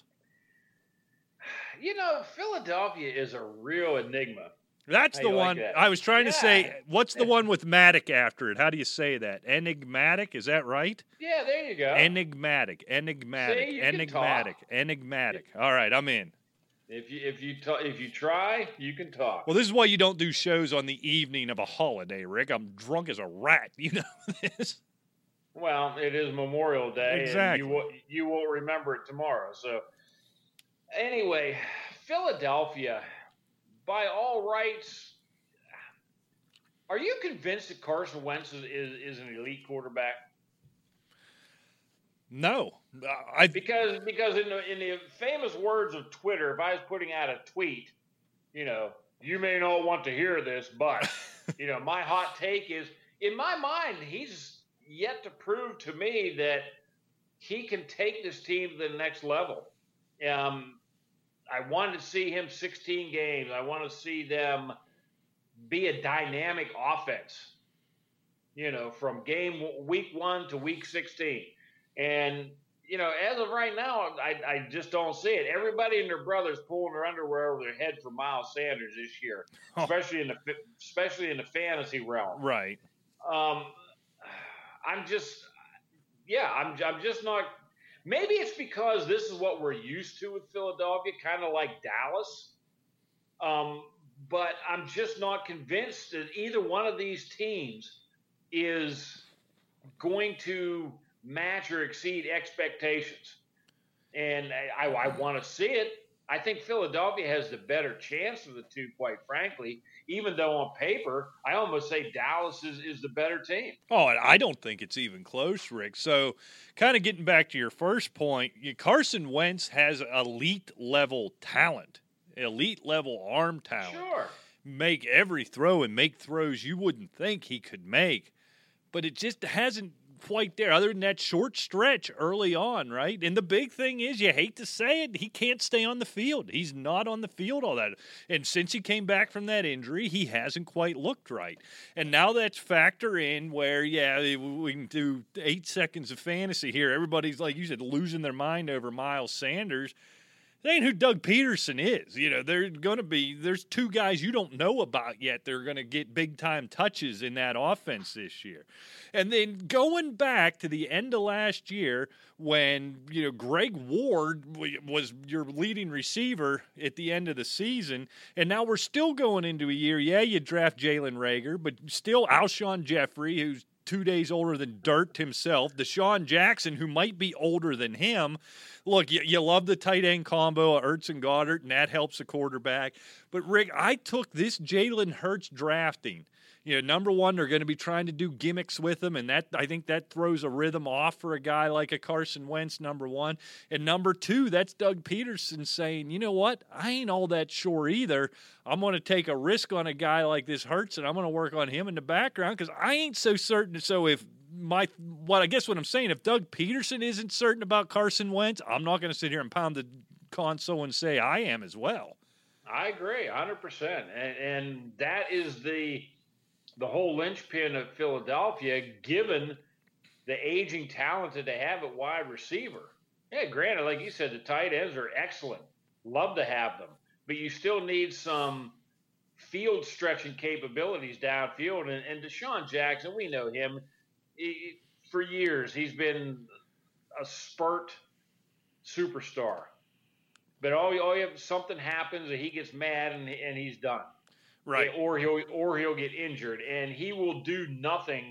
Philadelphia is a real enigma. That's the one I was trying to say. What's the one with Matic after it? How do you say that? Enigmatic? Is that right? Yeah, there you go. Enigmatic. All right, I'm in. If you try, you can talk. Well, this is why you don't do shows on the evening of a holiday, Rick. I'm drunk as a rat. You know this. Well, it is Memorial Day. Exactly. And you won't remember it tomorrow. So, anyway, Philadelphia, by all rights, are you convinced that Carson Wentz is an elite quarterback? No. Because in the famous words of Twitter, if I was putting out a tweet, you may not want to hear this, but, my hot take is, in my mind, he's yet to prove to me that he can take this team to the next level. I wanted to see him 16 games. I want to see them be a dynamic offense. from week 1 to week 16. And, as of right now, I just don't see it. Everybody and their brother's pulling their underwear over their head for Miles Sanders this year, especially in the fantasy realm. Right. I'm just not. Maybe it's because this is what we're used to with Philadelphia, kind of like Dallas. But I'm just not convinced that either one of these teams is going to match or exceed expectations. And I want to see it. I think Philadelphia has the better chance of the two, quite frankly, even though on paper, I almost say Dallas is the better team. Oh, and I don't think it's even close, Rick. So kind of getting back to your first point, Carson Wentz has elite-level talent, elite-level arm talent. Sure. Make every throw and make throws you wouldn't think he could make, but it just hasn't quite there other than that short stretch early on, right? And the big thing is, you hate to say it, he can't stay on the field. He's not on the field all that. And since he came back from that injury, he hasn't quite looked right. And now that's factor in where, we can do 8 seconds of fantasy here. Everybody's, like you said, losing their mind over Miles Sanders. That ain't who Doug Peterson is. There's 2 guys you don't know about yet. They're going to get big-time touches in that offense this year. And then going back to the end of last year when, Greg Ward was your leading receiver at the end of the season, and now we're still going into a year, you draft Jalen Reagor, but still Alshon Jeffrey, who's 2 days older than dirt himself, Deshaun Jackson, who might be older than him. Look, you love the tight end combo of Ertz and Goddard, and that helps the quarterback. But, Rick, I took this Jalen Hurts drafting. Number one, they're going to be trying to do gimmicks with him, and I think that throws a rhythm off for a guy like a Carson Wentz, number one. And number two, that's Doug Peterson saying, you know what, I ain't all that sure either. I'm going to take a risk on a guy like this Hurts, and I'm going to work on him in the background because I ain't so certain. So if what I'm saying, if Doug Peterson isn't certain about Carson Wentz, I'm not going to sit here and pound the console and say I am as well. I agree 100%. And that is the whole linchpin of Philadelphia, given the aging talent that they have at wide receiver. Yeah, granted, like you said, the tight ends are excellent. Love to have them. But you still need some field stretching capabilities downfield. And Deshaun Jackson, we know him. For years, he's been a spurt superstar. But something happens and he gets mad and he's done. Right. Or he'll get injured, and he will do nothing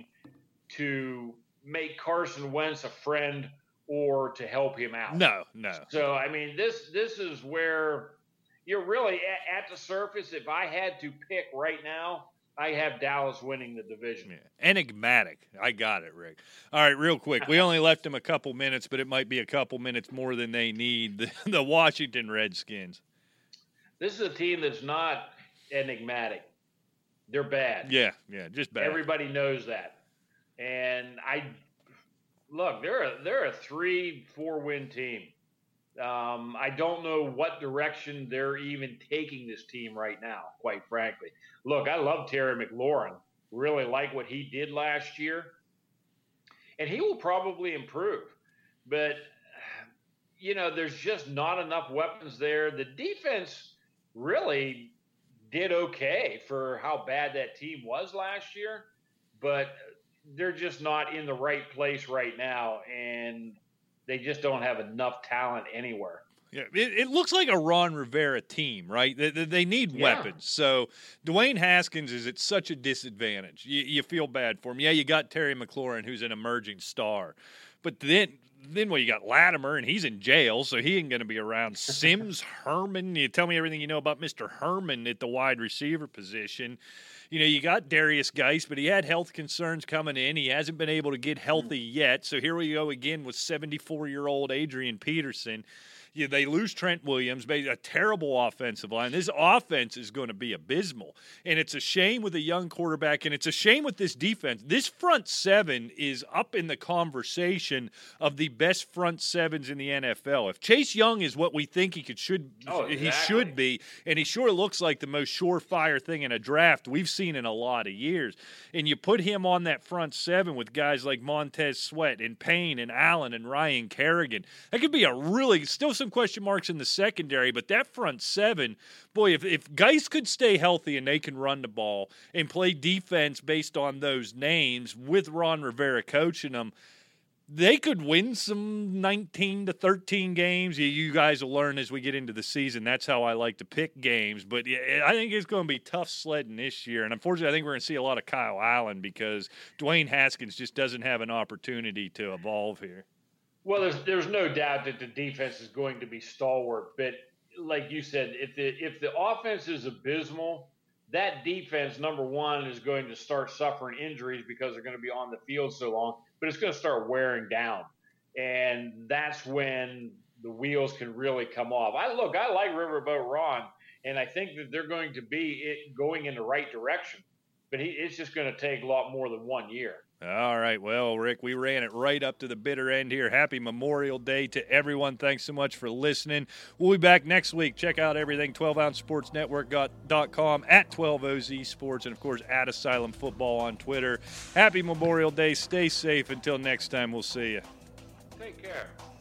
to make Carson Wentz a friend or to help him out. No. So I mean, this is where you're really at the surface. If I had to pick right now, I have Dallas winning the division. Yeah. Enigmatic. I got it, Rick. All right, real quick. We only left them a couple minutes, but it might be a couple minutes more than they need. The Washington Redskins. This is a team that's not enigmatic. They're bad. Yeah, just bad. Everybody knows that. And they're a 3-4 win team. I don't know what direction they're even taking this team right now, quite frankly. Look, I love Terry McLaurin. Really like what he did last year. And he will probably improve. But, there's just not enough weapons there. The defense really did okay for how bad that team was last year. But they're just not in the right place right now. And they just don't have enough talent anywhere. Yeah, it looks like a Ron Rivera team, right? They need weapons. So Dwayne Haskins is at such a disadvantage. You feel bad for him. Yeah, you got Terry McLaurin, who's an emerging star. But then you got Latimer, and he's in jail, so he ain't going to be around. Sims, Herman. You tell me everything you know about Mr. Herman at the wide receiver position. You got Darius Geis, but he had health concerns coming in. He hasn't been able to get healthy yet. So here we go again with 74-year-old Adrian Peterson. They lose Trent Williams, a terrible offensive line. This offense is going to be abysmal. And it's a shame with a young quarterback, and it's a shame with this defense. This front seven is up in the conversation of the best front sevens in the NFL. If Chase Young is what we think he should be, and he sure looks like the most surefire thing in a draft we've seen in a lot of years, and you put him on that front seven with guys like Montez Sweat and Payne and Allen and Ryan Kerrigan, that could be still some question marks in the secondary, but that front seven, boy, if Geis could stay healthy and they can run the ball and play defense based on those names with Ron Rivera coaching them, they could win some 19-13 games. You guys will learn as we get into the season. That's how I like to pick games. But I think it's going to be tough sledding this year. And unfortunately, I think we're going to see a lot of Kyle Allen because Dwayne Haskins just doesn't have an opportunity to evolve here. Well, there's no doubt that the defense is going to be stalwart. But like you said, if the offense is abysmal, that defense, number one, is going to start suffering injuries because they're going to be on the field so long. But it's going to start wearing down. And that's when the wheels can really come off. I like Riverboat Ron, and I think that they're going to be going in the right direction. But it's just going to take a lot more than 1 year. All right. Well, Rick, we ran it right up to the bitter end here. Happy Memorial Day to everyone. Thanks so much for listening. We'll be back next week. Check out everything 12ouncesportsnetwork.com at 12OZ Sports and, of course, at Asylum Football on Twitter. Happy Memorial Day. Stay safe. Until next time, we'll see you. Take care.